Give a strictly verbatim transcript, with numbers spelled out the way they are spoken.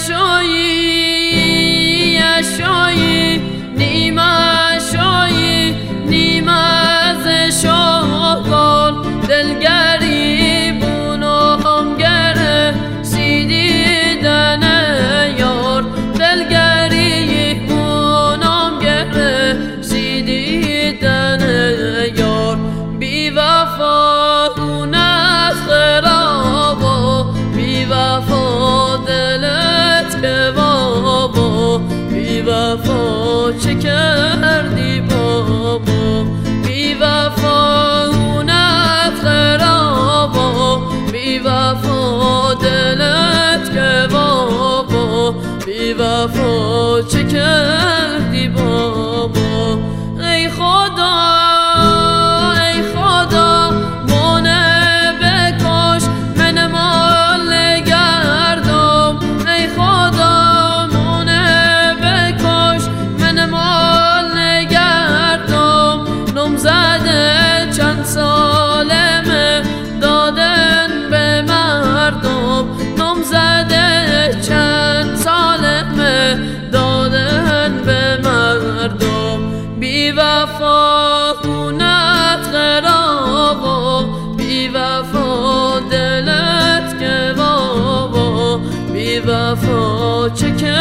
اشایی اشایی نیم اشایی نیم از شاگل دلگری بونم گره سیدیدن یار دلگری بونم گره سیدیدن یار بی وفا خونت خرابا بی وفا دلت که بابا بی وفا چه کردی بابا بی وفا خونت خرابا بی وفا دلت که بابا بی وفا چه کردی بابا ای خدا ای خدا منه بکش من مال گردم ای خدا منه بکش من مال گردم نم زده چند سالمه دادن به مردم نم زده چند سالمه دادن به مردم بی وفا خونت خرابا بی وفا دلت که بابا بی وفا چه